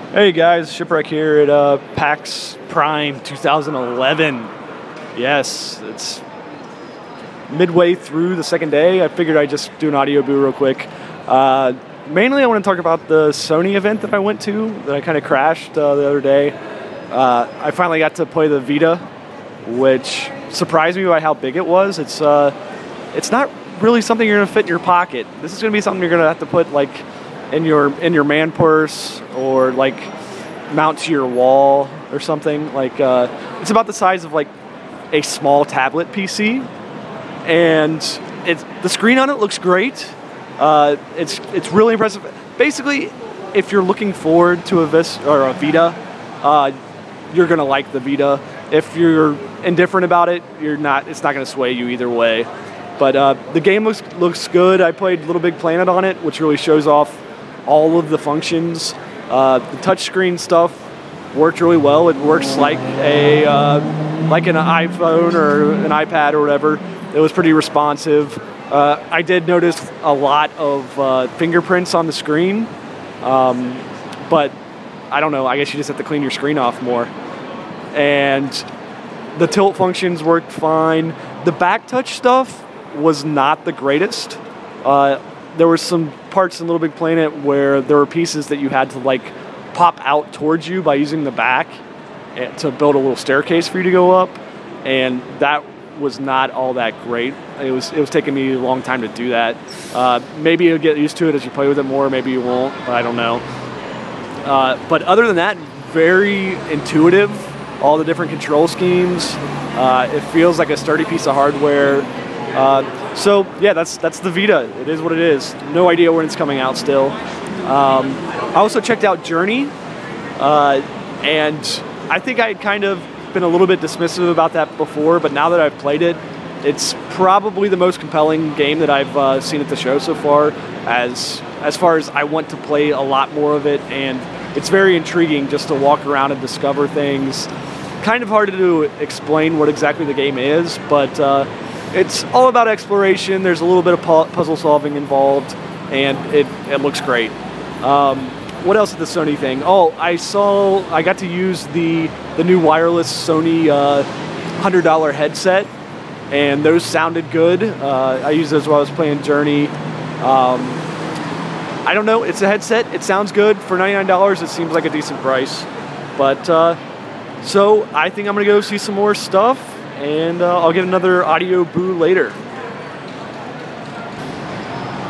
Hey guys, Shipwreck here at PAX Prime 2011. Yes, it's midway through the second day. I figured I'd just do an audio boo real quick. Mainly I want to talk about the Sony event that I went to, that I kind of crashed the other day. I finally got to play the Vita, which surprised me by how big it was. It's not really something you're going to fit in your pocket. This is going to be something you're going to have to put like in your man purse or like mount to your wall or something. Like it's about the size of like a small tablet PC, and the screen on it looks great. It's really impressive. Basically, if you're looking forward to a Vita, you're gonna like the Vita. If you're indifferent about it, it's not gonna sway you either way. But the game looks good. I played Little Big Planet on it, which really shows off all of the functions. The touchscreen stuff worked really well. It works like an iPhone or an iPad or whatever. It was pretty responsive. I did notice a lot of fingerprints on the screen, but I don't know. I guess you just have to clean your screen off more. And the tilt functions worked fine. The back touch stuff was not the greatest. There were some parts in Little Big Planet where there were pieces that you had to like pop out towards you by using the back to build a little staircase for you to go up, and that was not all that great. It was taking me a long time to do that. Maybe you'll get used to it as you play with it more. Maybe you won't. I don't know. But other than that, very intuitive. All the different control schemes. It feels like a sturdy piece of hardware. So yeah, that's the Vita. It is what it is. No idea when it's coming out still. I also checked out Journey, and I think I had kind of been a little bit dismissive about that before, but now that I've played it, it's probably the most compelling game that I've seen at the show so far. As far as I want to play a lot more of it, and it's very intriguing just to walk around and discover things. Kind of hard to explain what exactly the game is, but it's all about exploration. There's a little bit of puzzle solving involved, and it looks great. What else is the Sony thing? Oh, I got to use the new wireless Sony $100 headset, and those sounded good. I used those while I was playing Journey. I don't know. It's a headset. It sounds good. For $99, it seems like a decent price. But so I think I'm going to go see some more stuff, and I'll get another audio boo later.